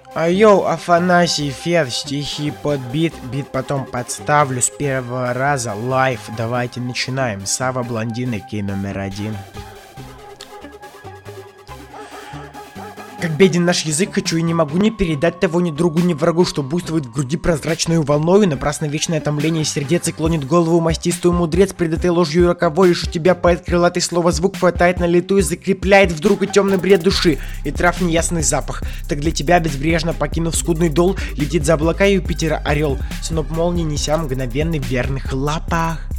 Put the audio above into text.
Йоу, Афанасий, Фер, стихи под бит потом подставлю с первого раза, лайв, давайте начинаем. Сава Блондин, кей номер 1. Как беден наш язык, хочу и не могу не передать того ни другу, ни врагу, что буйствует в груди прозрачную волною, напрасно вечное томление сердец и клонит голову мастистую мудрец, пред этой ложью роковой, лишь у тебя поэт крылатый слово звук хватает на лету и закрепляет вдруг и темный бред души, и трав неясный запах. Так для тебя, безбрежно покинув скудный дол, летит за облака Юпитера орел, сноп молнии неся мгновенный в верных лапах.